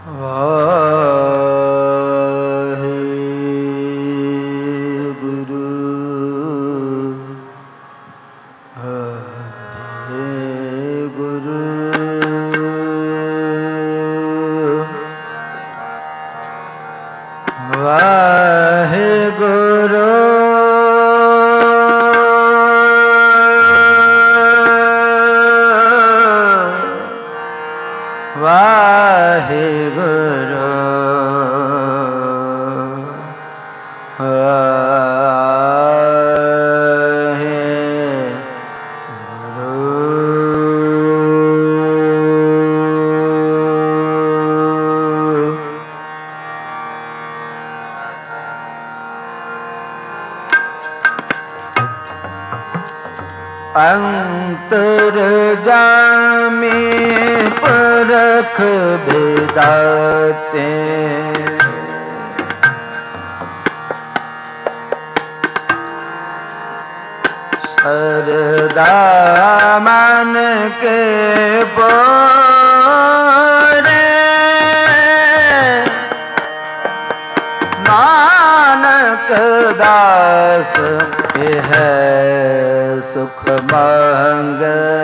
अंतर्जामी परख भेदाते सरदा मन के बोरे नानक दास है सुख मांग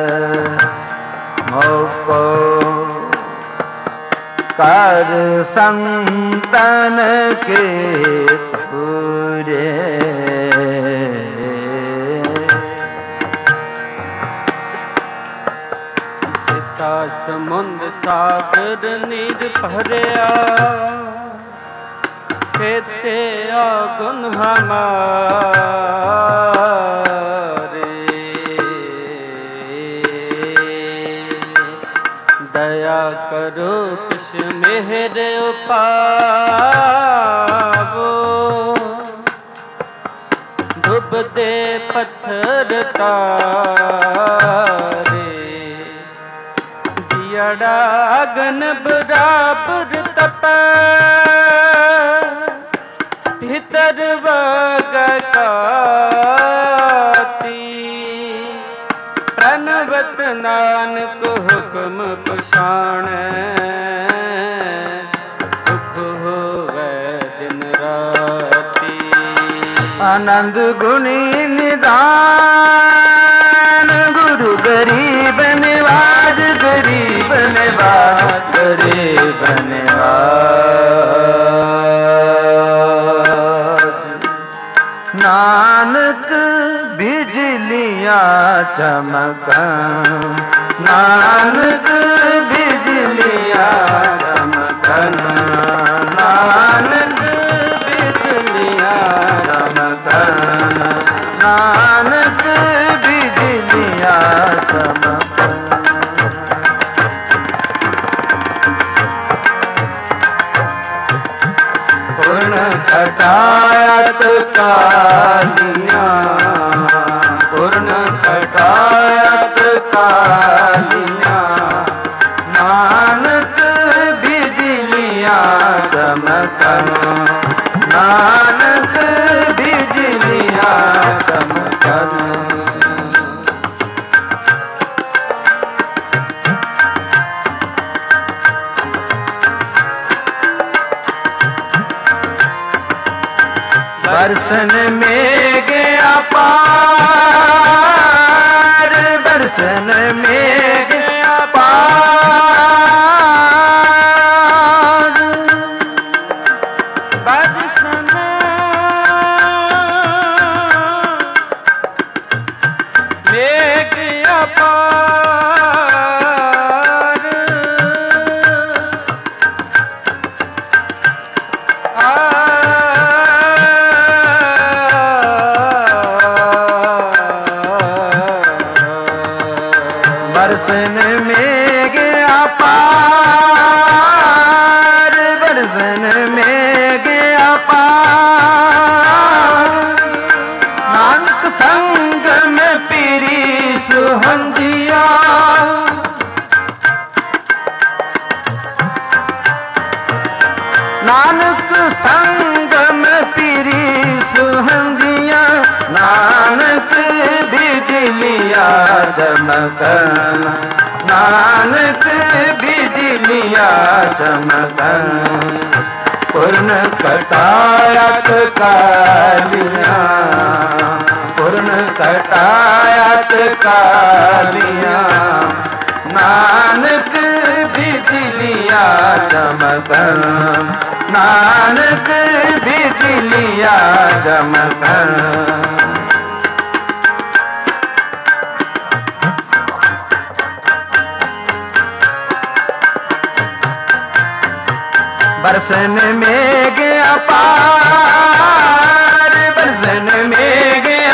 मोको कर संतन के पूरे चिता समुंद सागर नीर भरिया खेते आगुन हमारे दया करो कुछ मेहर उपावो धुप दे पत्थर तारे दियड़ा अगन बराबर तप भीतर वगकाती प्रणवत नानक हुक्म पछाण सुख होवे दिन राती आनंद गुणी निदान गुरु गरीब निवाज गरीब निवाज गरीब निवाज नानक बिजलियां चमकन नानक बिजलियां चमकन नानक बिजलियां चमकन नानक बिजलियां चमकन पूर्ण घटायत कालियां पूर्ण घटायत कालियां नानक बिजलियां चमकन नानक बिजलियां चमकन बरसन में गया पार बरसन में गया पार बरसन में गया पार बरसन में गया पार बरसन में गया पार नानक संग में पीरी सुहंदिया नानक संग में पीरी सुहंदिया नानक बिजलियां चमकन नानक बिजलियाँ चमकन पूर्ण कटायत कालियाँ पूर्ण कटायत कालियाँ नानक बिजलियाँ चमकन नानक बिजलियाँ चमकन बरसन में गया पार बरसन में गया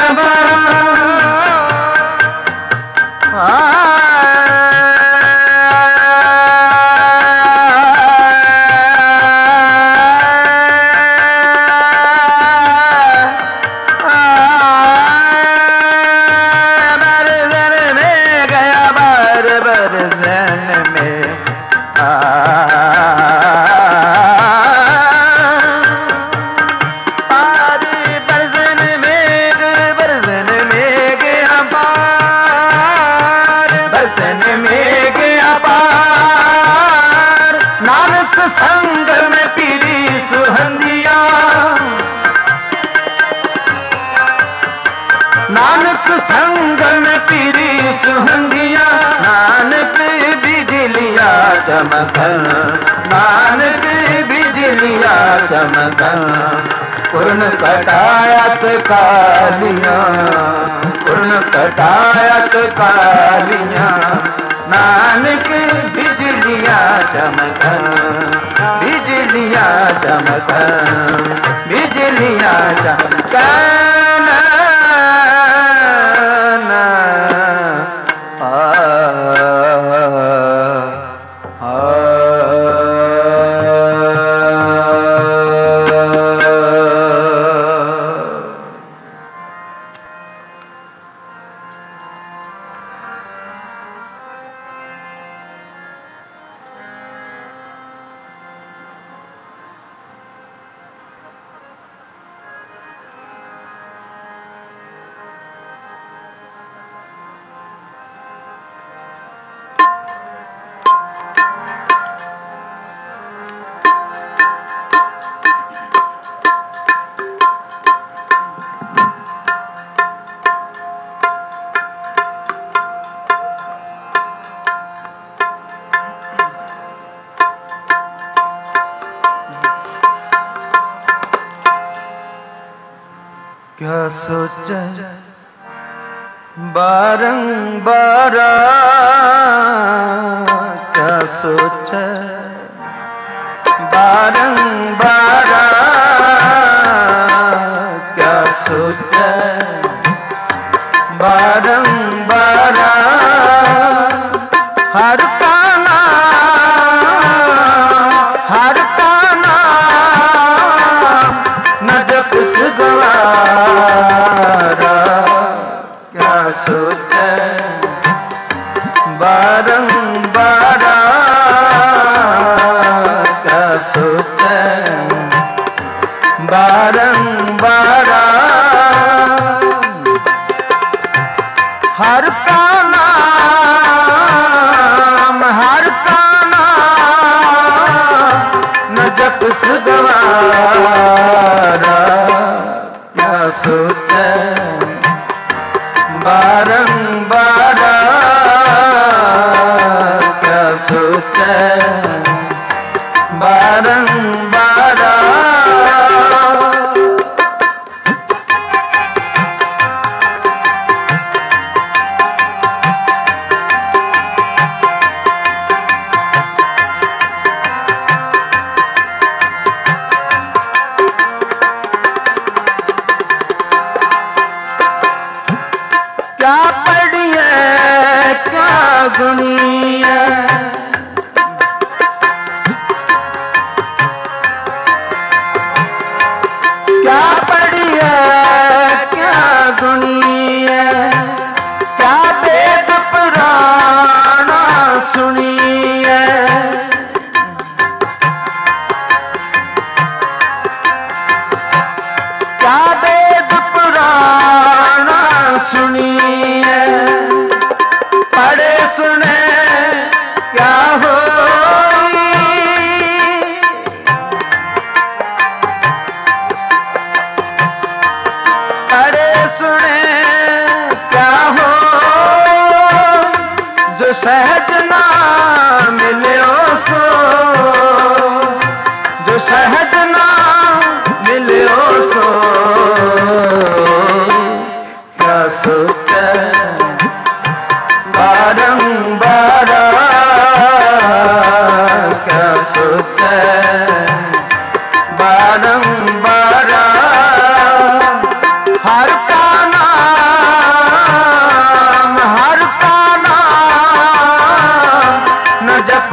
संग में पीरी सुहंदिया नानक संग में पीरी सुहंदिया नानक बिजलिया चमकन नानक बिजलिया चमकन पूर्ण कटायत कालियाँ पूर्ण कटायत कालियाँ नानक बिजलियाँ चमकन बिजलियाँ चमकन बिजलियाँ चमकन क्या सोचा बारंबार क्या सोचा बारंबार क्या सोचा बारंबार हर का नाम न जप गवारा क्या सोचा बारंबार क्या सोचा बारंबार हर का नाम न जप गवारा क्या सोचा बारंबार क्या सोचा बारंबार क्या पड़ी है क्या गुनी है सुते बारंबार हर का नाम न जप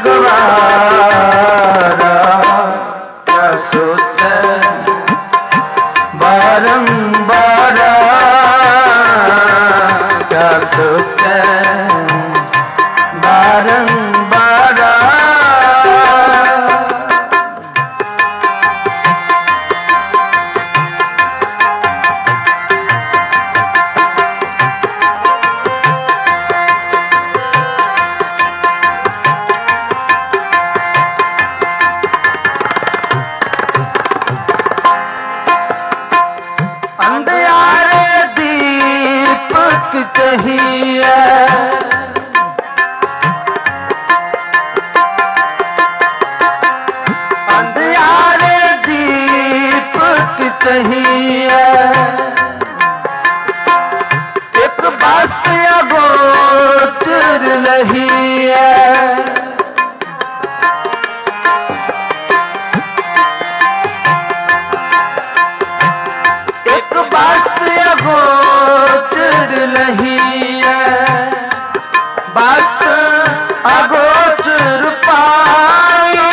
सगवारा क्या सुते बारंबार क्या सुते बारंबार अंधियारे दीपक चाहिए अंधियारे दीपक चाहिए एक बास्त अगोचर लही है अगोचर लही है बास्त अगोचर पाई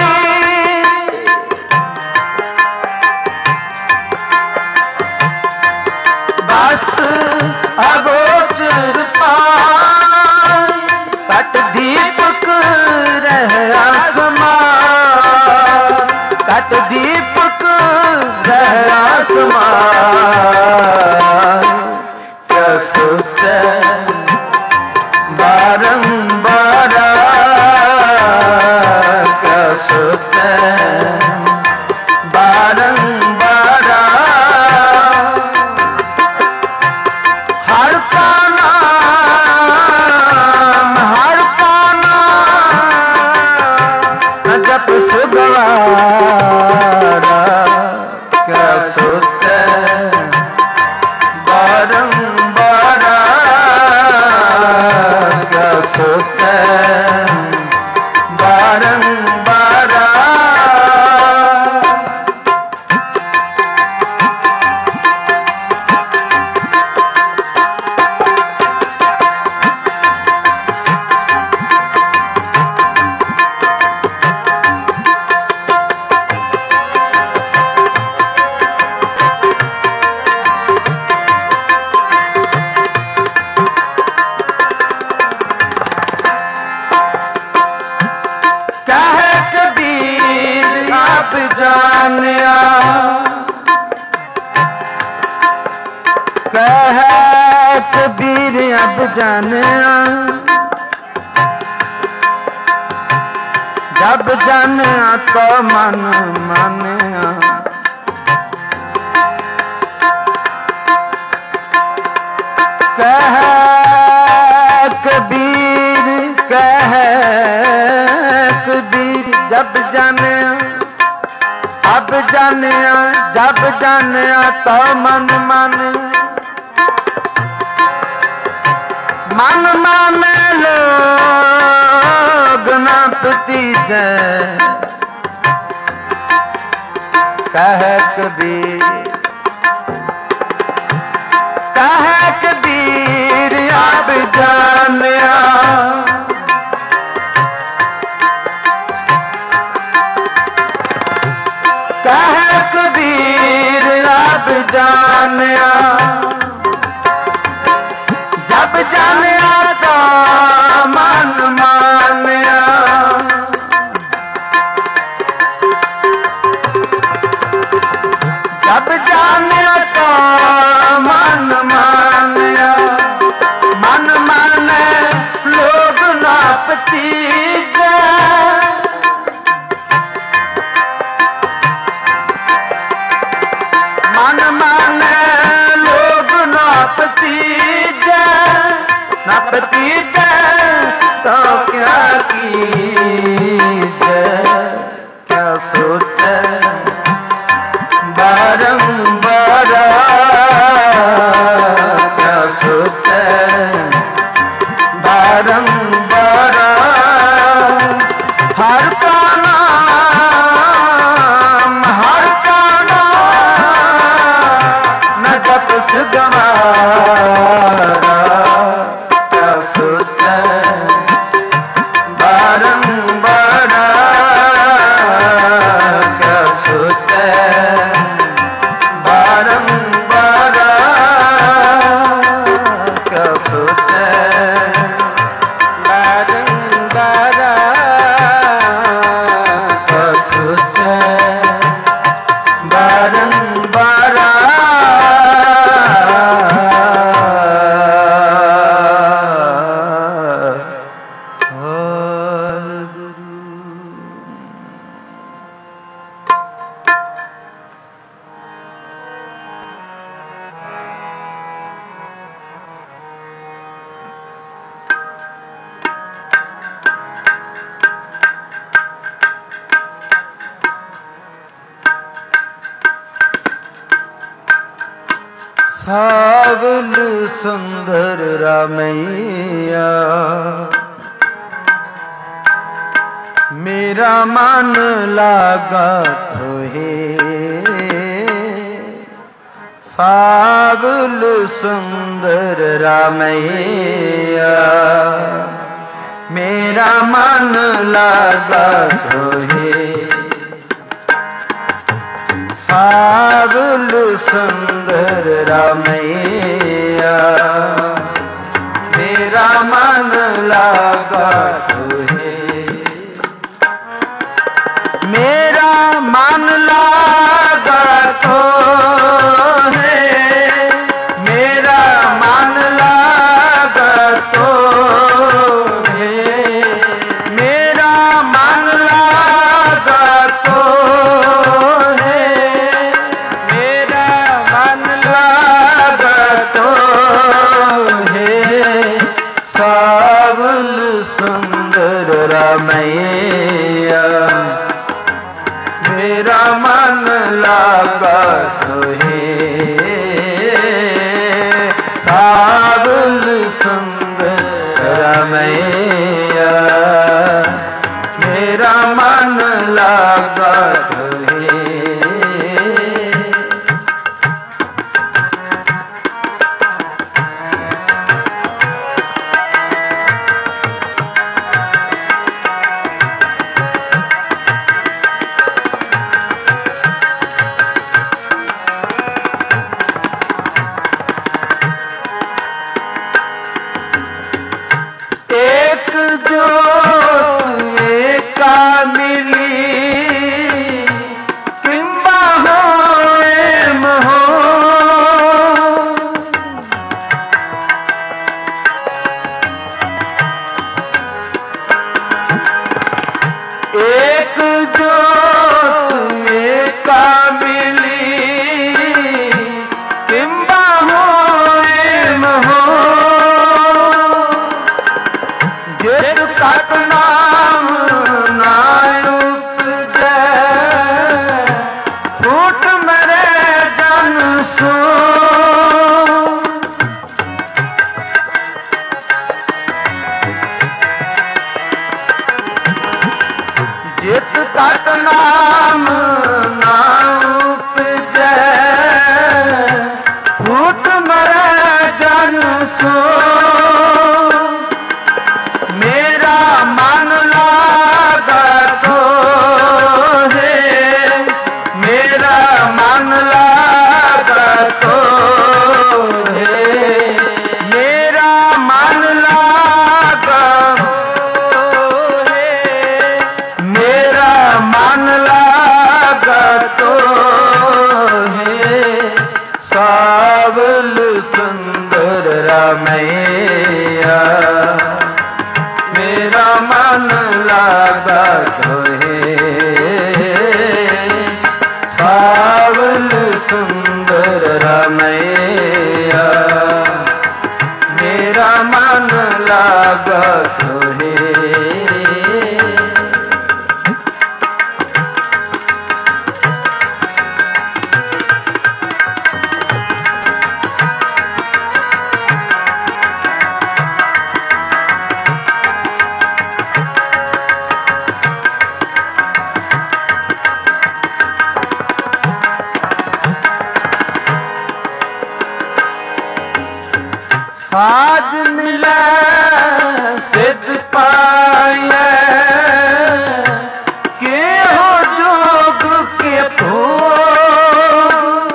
बास्त अगोचर पाई कट दीपक रह आसमान कट दीपक रह आसमान सुते बारंबार क्या सुते बारंबार हर का नाम जप सुगवारा क्या सुते बारंबार क्या सुते बारंबार अब जानिया कह कबीर अब जानिया जब जानिया तो मन मानिया कह कबीर जब जानिया अब जानिया जब जानिया तो मन माने मन माने लोग ना पतीजे कह कबीर अब जानिया कह कबीर अब जानिया जब जानिया तो मन मानिया जब जानिया तो मन मानिया मन माने लोग ना पतीजे मन माने लोग ना पतीजे तो क्या सावल सुंदर रामैया मेरा मन लागा तोहे सावल सुंदर रामैया मेरा मन लागा तोहे सावल सुंदर रामैया मेरा मन लागा तोहे मेरा मन लागा तोहे मेरा मन लागा तोहे मेरा मन लागा तोहे मेरा मन लागा तोहे सावल सुंदर रामैया मेरा मन लागा तोहे सावल सुंदर रामैया मेरा मन लागा तोहे जित तक नाम ना उपजै फूट मरै जन सो मेरा मन लागा तोहे मेरा मन लागा तोहे मेरा मन लागा मन लागा तोहे सावल सुंदर रामैया मेरा मन लागा तोहे सावल सुंदर रामैया मेरा मन लागा तोहे साज मिले सिद्ध पाए के हो जोग के फूल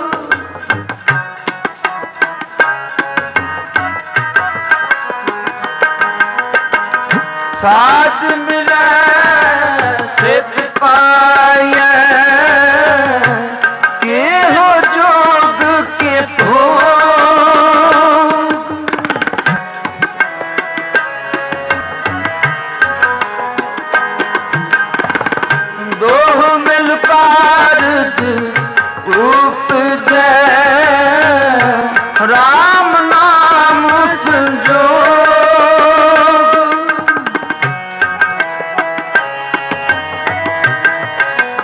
साज मिले सिद्ध पाए के हो जोग के फूल उपजै राम नाम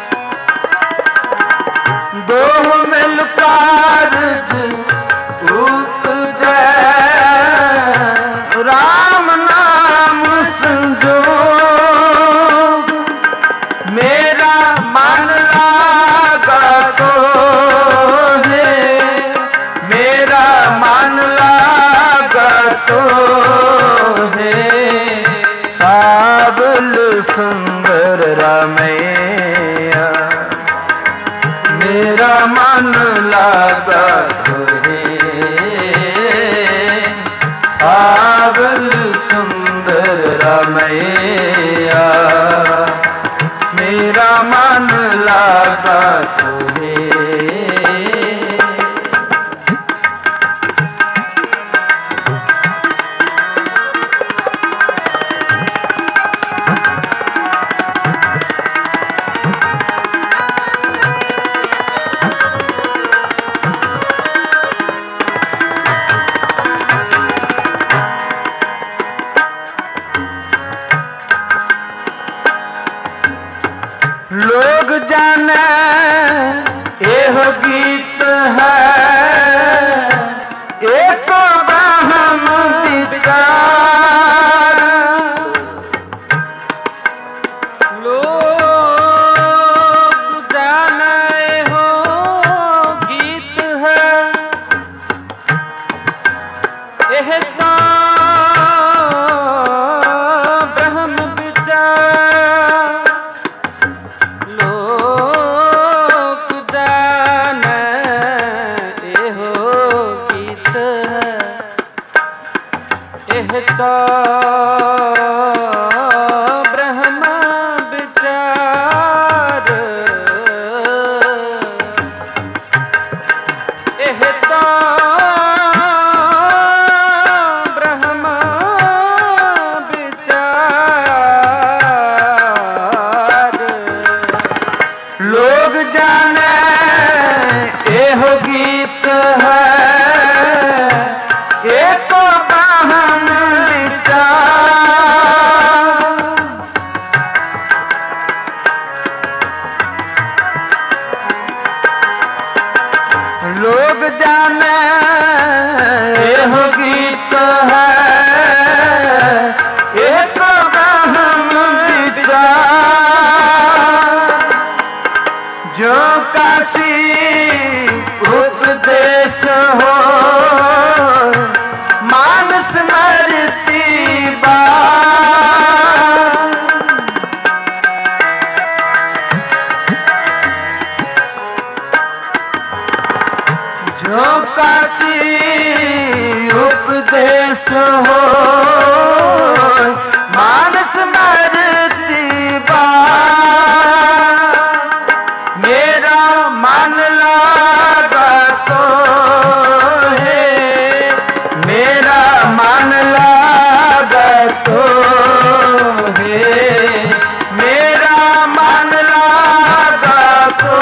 संजोग दो मिल कारज रमैया मेरा मन लागा तुहे सावल सुंदर रमैया मेरा मन लागा तुहे। लोग जाने एहो गीत है एक ब्रह्म विचार। लोग जाने एहो गीत है एह का ब्रह्म विचार। तो ब्रह्म विचार एह तो ब्रह्म विचार। लोग जाने एहो गीत है एक लोग जाने एहो गीत है एक ब्रह्म विचार। जो काशी उपदेश हो मानस मरती बार। जो काशी उपदेश हो मानस मरती बार। मेरा मन लागा तो है मेरा मन लागा तो है मेरा मन लागा तो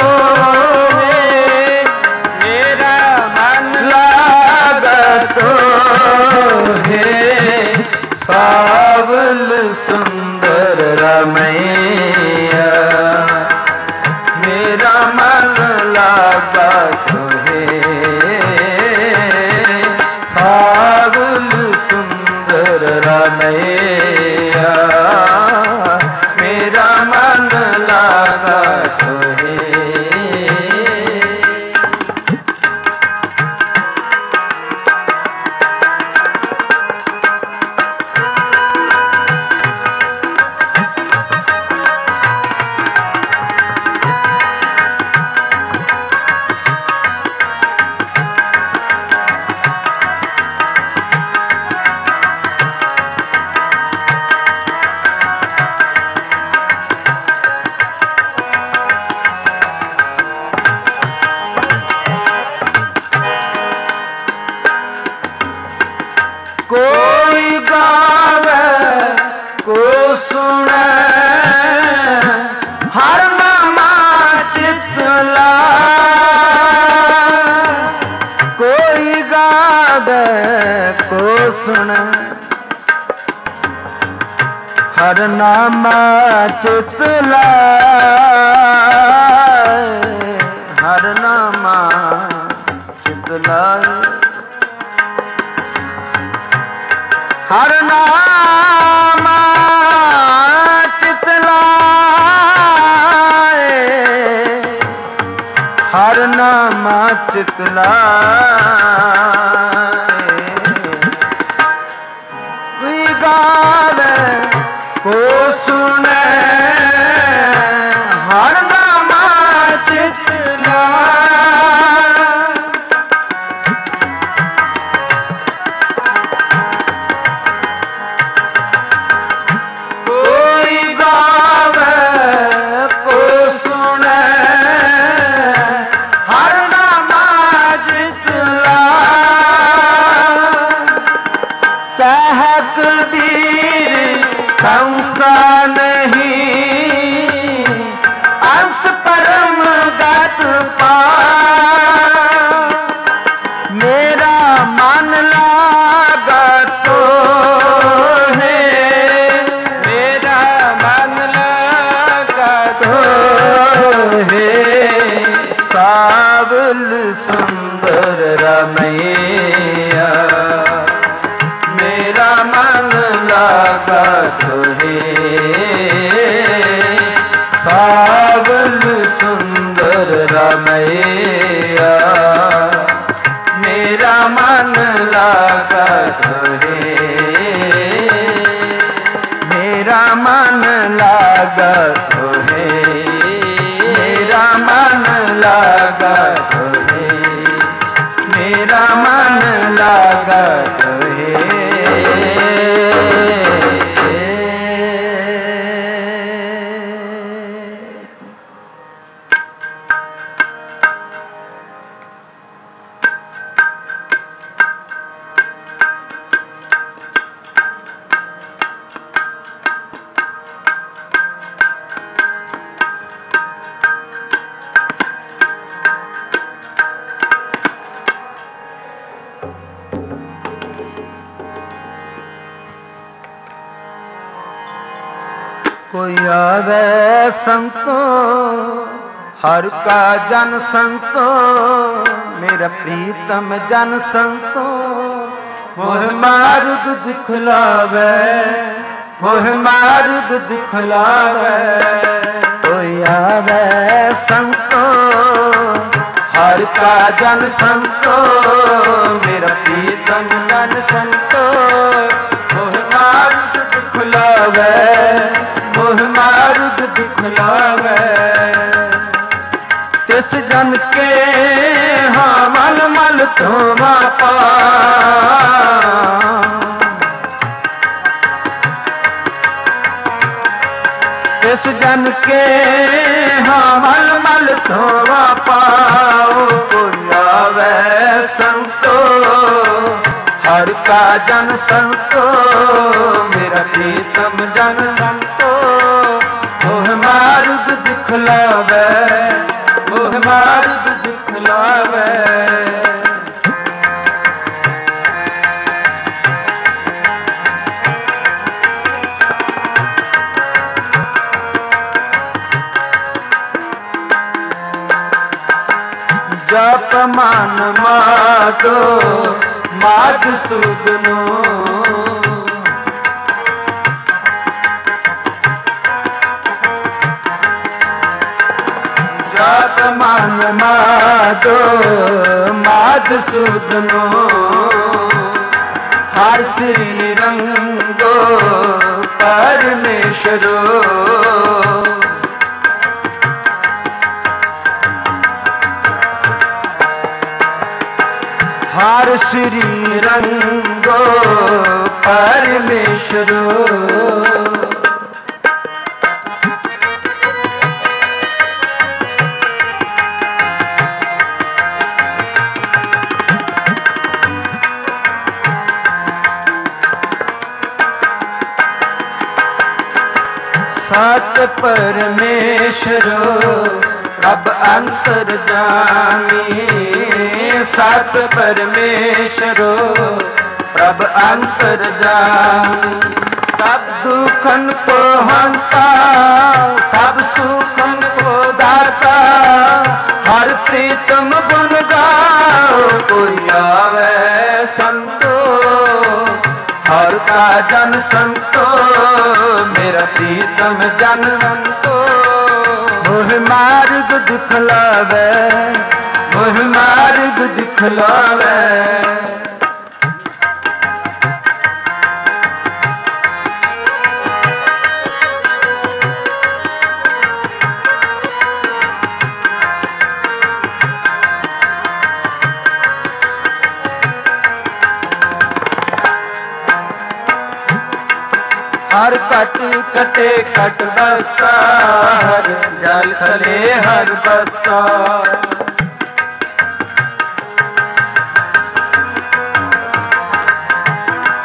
सावल सुंदर रमैया मेरा मन लागा तुहे सावल सुंदर रमैया मेरा मन लागा तुहे। कोई गावे को सुने हर नामा चितला। कोई गावे को सुने हर नामा चितला। हर नामा चितला हर नाम चितलाए हर नाम चितलाए। कोई गावे को सुने मेरा मन लागा तो है, मेरा मन लागा तो है। सावल सुंदर रमैया मेरा मन लागा तो है। सावल सुंदर रमैया मेरा मन लागा तो है। मेरा मन लागा तो है। मेरा मन लागा तो है। मेरा मन लागा तो है। कोई आवे संतो हर का जन संतो, मेरा प्रीतम जन संतो मोह मार्ग दिखलावे, मोह मार्ग दिखलावे। कोई आवे संतो हर का जन संतो, मेरा प्रीतम जन संतो मोह मार्ग दिखलावे, मोह मार्ग दिखलावे। तिस जन के हाँ मल मल धोवा पा, तिस जन के हाँ मल मल धोवा पाओ। कोई आवे संतो हर का जन संतो, मेरा प्रीतम जन संतो मोह मार्ग दिखलावे, मोह मार्ग दिखलावे। जप मान माधो माध सुगनो, जप मान माधो माध सुगनो। हर श्री रंगो परमेश्वरो, हर श्री रंगो परमेश्वरो। सत परमेश्वरो अब अंतर्जामी, सत परमेश्वरो प्रभ अंतर्जामी। सब दुखन को हंता, सब सुखन को दाता, हर प्रीतम गुण गाओ। कोई आवे संतो हर का जन संतो, मेरा प्रीतम जन संतो मोह मार्ग दिखलावे, मोह मार्ग दिखलावे। हर कट कटे कट बसता, हर जल खले हर बसता।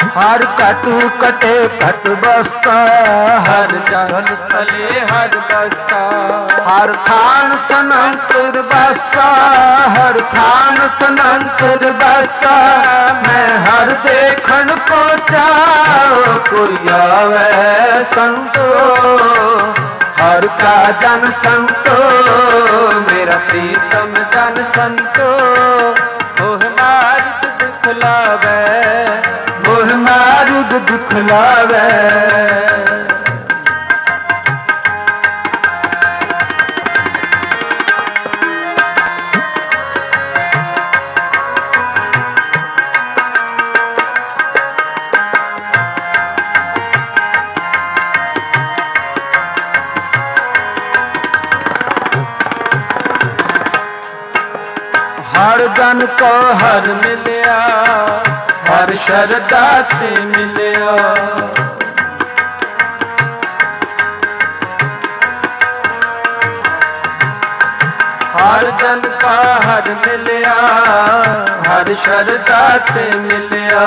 ਹਰ ਘਟੂ ਕਟੇ ਘਟ ਬਸਤਾ ਹਰ ਜਲ ਥਲੇ ਹਰ ਬਸਤਾ ਹਰ ਥਾਨ ਤਨੰਤਰ ਬਸਤਾ ਹਰ ਥਾਨ ਤਨੰਤਰ ਬਸਤਾ ਮੈਂ ਹਰ ਦੇਖਣ ਕੋ ਚਾਉ ਕੋਈ ਆਵੇ ਸੰਤੋ ਹਰ ਕਾ ਜਨ ਸੰਤੋ ਮੇਰਾ ਪ੍ਰੀਤਮ ਜਨ ਸੰਤੋ ਮੋਹ ਮਾਰਗ ਦੁਖ ਲਾਵੈ ਮੋਹ ਮਾਰਗ ਦੁਖ ਲਾਵੈ ਹਰ ਜਨ ਕੋ ਹਰ ਮਿਲਿਆ ਹਰ ਸ਼ਰਧਾ ਤੇ ਮਿਲਿਆ ਹਰ ਜਨ ਕਾ ਹਰ ਮਿਲਿਆ ਹਰ ਸ਼ਰਧਾ ਤੇ ਮਿਲਿਆ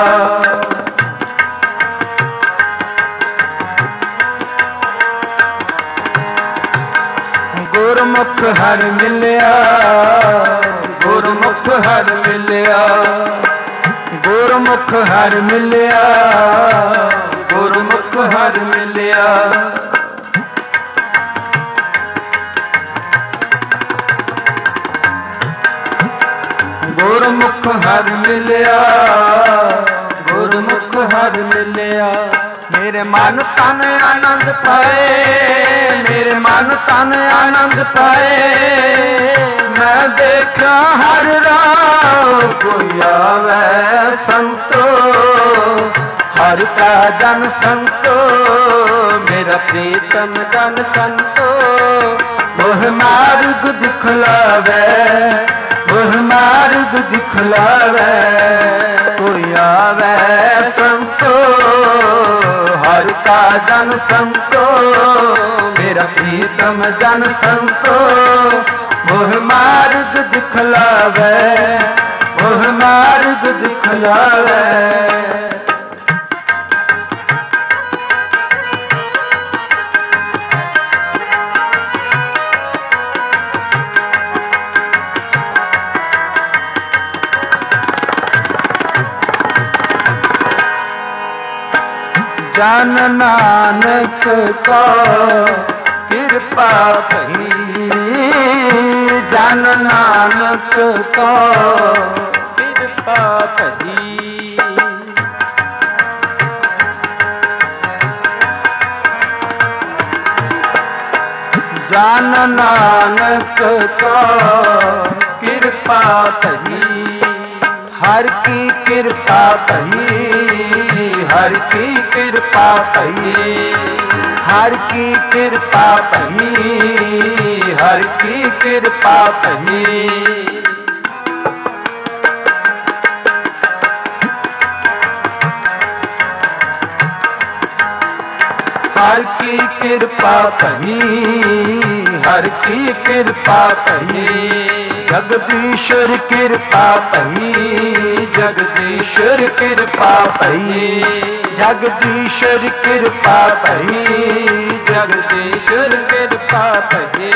ਗੁਰਮੁਖ ਹਰ ਮਿਲਿਆ ਗੁਰਮੁਖ ਹਰ ਮਿਲਿਆ ਗੁਰਮੁਖ ਹਰ ਮਿਲਿਆ ਗੁਰਮੁਖ ਹਰ ਮਿਲਿਆ ਗੁਰਮੁਖ ਹਰ ਮਿਲਿਆ ਗੁਰਮੁਖ ਹਰ ਮਿਲਿਆ ਮੇਰੇ ਮਨ ਤਨ ਆਨੰਦ ਪਾਏ ਮੇਰੇ ਮਨ ਤਨ ਆਨੰਦ ਪਾਏ ਮੈਂ ਦੇਖਾਂ ਹਰ ਰਾਹ ਕੋਈ ਆਵੇ ਸੰਤੋ ਹਰ ਕਾ ਜਨ ਸੰਤੋ ਮੇਰਾ ਪ੍ਰੀਤਮ ਜਨ ਸੰਤੋ ਮੋਹ ਮਾਰਗ ਦਿਖਲਾਵੇ ਮੋਹ ਮਾਰਗ ਦਿਖਲਾਵੇ ਕੋਈ ਆਵੇ ਸੰਤੋ ਹਰ ਕਾ ਜਨ ਸੰਤੋ ਮੇਰਾ ਪ੍ਰੀਤਮ ਜਨ ਸੰਤੋ ਮੋਹ ਮਾਰਗ ਦਿਖਲਾਵੇ ਮੋਹ ਮਾਰਗ ਦਿਖਲਾਵੇ ਜਨ ਨਾਨਕ ਕੋ ਕਿਰਪਾ ਭਈ ਜਨ ਨਾਨਕ ਕੋ ਕਿਰਪਾ ਭਈ ਜਨ ਨਾਨਕ ਕੋ ਕਿਰਪਾ ਭਈ ਹਰ ਕੀ ਕਿਰਪਾ ਭਈ ਹਰ ਕੀ ਕਿਰਪਾ ਭਈ ਹਰ ਕੀ ਕਿਰਪਾ ਭਈ ਹਰ ਕੀ ਕਿਰਪਾ ਭਈ ਹਰ ਕੀ ਕਿਰਪਾ ਭਈ ਹਰ ਕੀ ਕਿਰਪਾ ਭਈ ਜਗਦੀਸ਼ਰ ਕਿਰਪਾ ਭਈ ਜਗਦੀਸ਼ਰ ਕਿਰਪਾ ਭਈ ਜਗਦੀਸ਼ਰ ਕਿਰਪਾ ਭਈ ਜਗਦੀਸ਼ਰ ਕਿਰਪਾ ਭਈ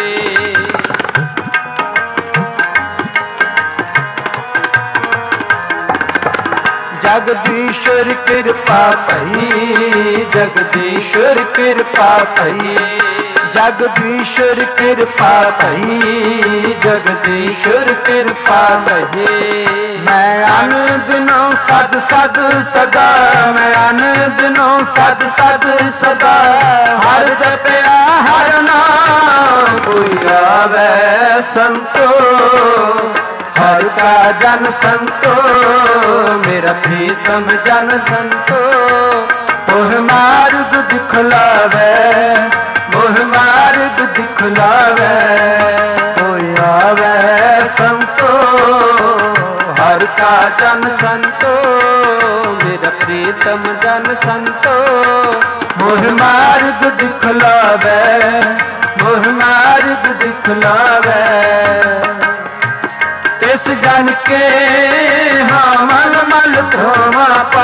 ਜਗਦੀਸ਼ਰ ਕਿਰਪਾ ਭਈ ਜਗਦੀਸ਼ਰ ਕਿਰਪਾ ਭਈ ਜਗਦੀਸ਼ਰ ਕਿਰਪਾ ਭਈ ਜਗਦੀਸ਼ਰ ਕਿਰਪਾ ਭਈ ਮੈਂ ਅਨੰਦ ਨੋ ਸਦ ਸਦ ਸਦਾ ਮੈਂ ਅਨੰਦ ਨੋ ਸਦ ਸਦ ਸਦਾ ਹਰ ਜਪਿਆ ਹਰ ਨਾਮ ਕੋਈ ਆਵੇ ਸੰਤੋ ਹਰ ਕਾ ਜਨ ਸੰਤੋ ਮੇਰਾ ਪ੍ਰੀਤਮ ਜਨ ਸੰਤੋ ਮੋਹ ਮਾਰਗ ਦਿਖਲਾਵੇ ਮੋਹ ਮਾਰਗ ਦਿਖਲਾਵੇ ਕੋਈ ਆਵੇ ਸੰਤੋ ਹਰ ਕਾ ਜਨ ਸੰਤੋ ਮੇਰਾ ਪ੍ਰੀਤਮ ਜਨ ਸੰਤੋ ਮੋਹ ਮਾਰਗ ਦਿਖਲਾਵੇ ਮੋਹ ਮਾਰਗ ਦਿਖਲਾਵੇ तिस जन के हाँ मल मल धोवा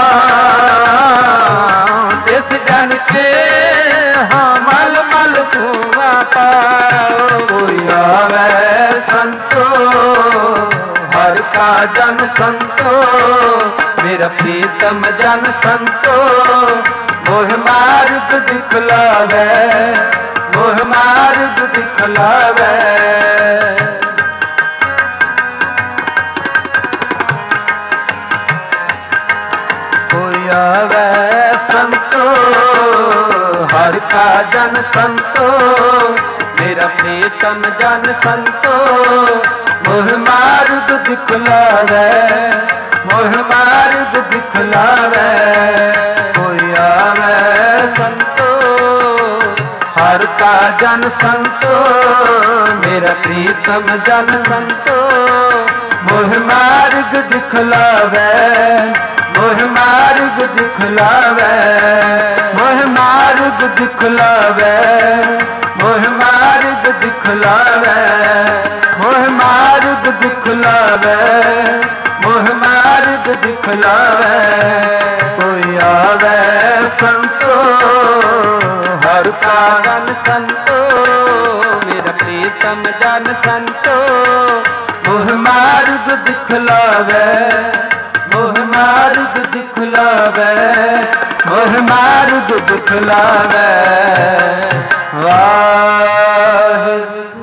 पाऊं, तिस जन के हाँ मल मल धोवा पाऊं। कोई आवे संतो हर का जन संतो, मेरा प्रीतम जन संतो, मोह मार्ग दिखलावे, मोह मार्ग दिखलावे। कोई आवे संतो हर का जन संतो, मेरा प्रीतम जन संतो, मोह मार्ग दिखलावे, मोह मार्ग दिखलावे। कोई आवे संतो हर का जन संतो, मेरा प्रीतम जन संतो, मोह मार्ग दिखलावे, मोह मार्ग दिखलावे, मोह मार्ग दिखलावे, मोह मार्ग दिखलावे, मोह मार्ग दिखलावे, मोह मार्ग दिखलावे। कोई आवे संतो हर का जन संतो, मेरा प्रीतम जन संतो, मोह मार्ग दिखलावे, मोह मार्ग दिखलावे, मोह मार्ग दिखलावे। वाह